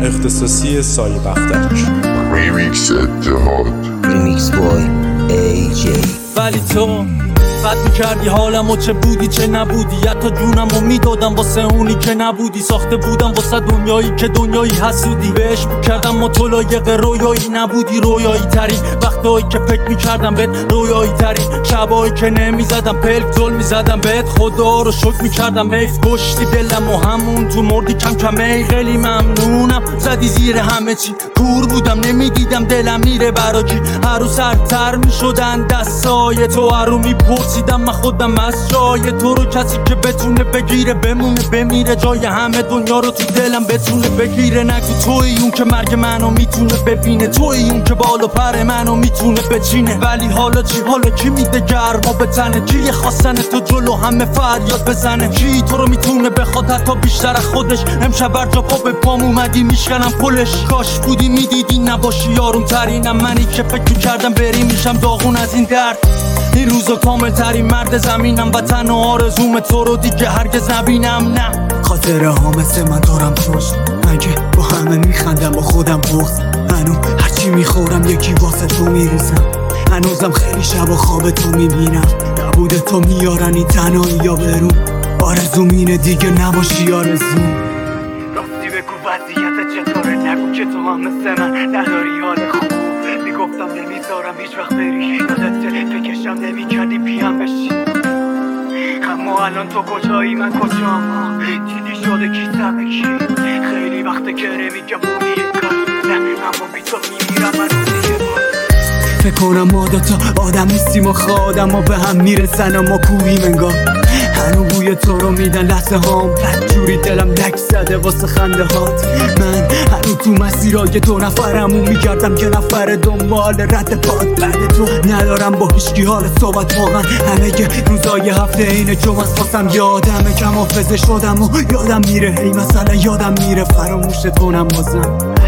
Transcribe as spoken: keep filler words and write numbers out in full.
اختصاصی سایه بختک. ریمیکس اتحاد. ریمیکس بای ای جی. ولی تو بد میکردی حالمو، چه بودی چه نبودی، حتی جونمو میدادم واسه اونی که نبودی. ساخته بودم واسه دنیایی که دنیایی حسودی، بهش میکردم متلایق رویایی نبودی. رویایی ترین وقتایی که فکر میکردم بهت، رویایی ترین شبایی که نمیزدم پلک زل میزدم بهت. خدا رو شکر میکردم حیف کشتی دلم و همون تو مردی کم کم. ای خیلی ممنونم زدی زیر همه چی، کور بودم نمیدیدم دلم میره براکی. هر روز سرتر میشدن دستای تو، هر رو میپرسیدم من خودم از جای تو رو. کسی که بتونه بگیره بمونه بمیره، جای همه دنیا رو تو دلم بتونه بگیره. نگو توی اون که مرگ منو میتونه ببینه، توی اون که بالا پر منو میتونه بچینه. ولی حالا چی؟ حالا کی میده گرما به تنه؟ کی خواستن تو جلو همه فریاد بزنه؟ کی تو رو میتونه بخواد حتی بیشتر از خودش؟ امشب بر جا پا به پام اومدی میشکنم پلش. کاش بودی میدیدی نباشی یارون ترینم، منی که فکر میکردم بری میشم داغون از این درد. این روزا کامل ترین مرد زمینم و تنها آرزوم تو رو دیگه هرگز نبینم. نه خاطره ها مثل من دارم پشت، من که با همه میخندم با خودم بغض. هنوز هرچی میخورم یکی واسه تو میریزم، هنوزم خیلی شب و خواب تو میبینم. نبود تو میارن این تنهایی یا برون، آرزوم اینه دیگه نباشی آرزوم. راستی بگو وضعیت چطوره، نگو که تو هم مثل من نداری حال خوب. میگفتم نمیذارم هیچ وقت بری، یادت فکرشم نمیکردی پیام بشی. اما الان تو کجایی من کجام؟ دیدی شده کی سر کی؟ خیلی وقته که نمیگم اونی کار نه، اما بی تو میمیرم من روزی بار. فکر کنم ما دوتا آدم نیستیم و خودم و به هم میرسن و ما کوبیم انگار. هنو بوی تو رو میدن لحظه هام، جوری دلم لک زده واسه خنده هات. من هنو تو مسیرای دو نفرمو میگردم که نفر دنبال رد پاد. بعد تو ندارم با هیچکی حال صحبت واقعا، همه که روزای هفته اینه جمعه خواستم یادمه کم حافظه شدم و یادم میره. هی مثلا یادم میره فراموشت کنم بازم.